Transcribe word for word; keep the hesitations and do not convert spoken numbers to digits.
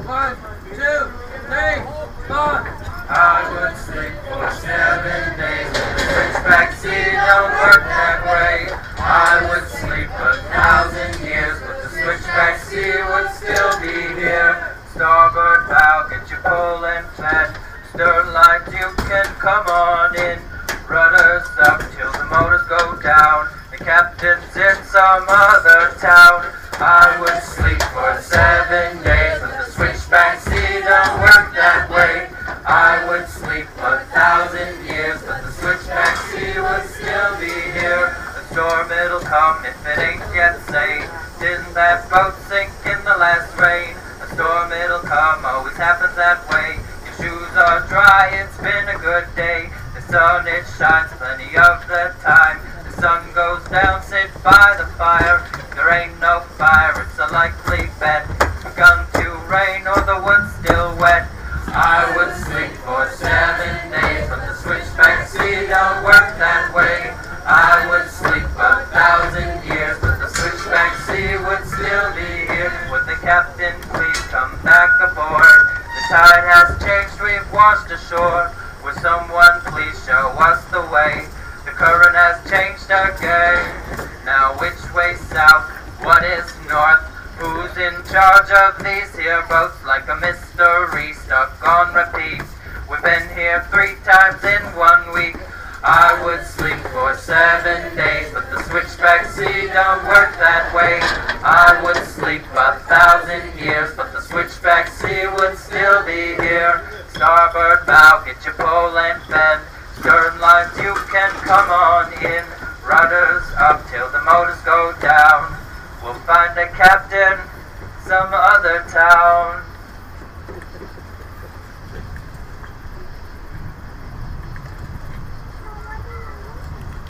One, two, three, four. I would sleep for seven days. Switchback seat don't work that way. I would sleep a thousand years, but the switchback seat would still be here. Starboard bow, get your pulling flat. Stern lines, you can come on in. Rudders up till the motors go down. The captain's in some other town. I would sleep for seven days, but the switchback seat don't work that way. I would sleep a thousand years, but the switchback seat would still be here. The storm it'll come if it ain't yet safe. Didn't that boat sink in the last rain? A storm it'll come, always happens that way. Your shoes are dry, it's been a good day. The sun it shines plenty of the time. The sun goes down, sit by the fire. There ain't no fire, it's a likely bet. It's begun to rain or the wood's still wet. I would sleep for seven days, but the switchback seat don't work that way. I would sleep a thousand years, but the switchback seat would still be here. Would the captain please come back aboard? The tide has changed, we've washed ashore. Will someone please show us the way? The current has changed again. Now which way south? What is north? Who's in charge of these here boats? Like a mystery stuck on repeat. We've been here three times in one week. I would sleep for seven days, but the switchback seat don't work that way. I would sleep a thousand years, but the switchback seat would still be here. Starboard bow, get your pole and bend. Stern lines, you can come on in. Rudders up till the motors go down. We'll find a captain some other town.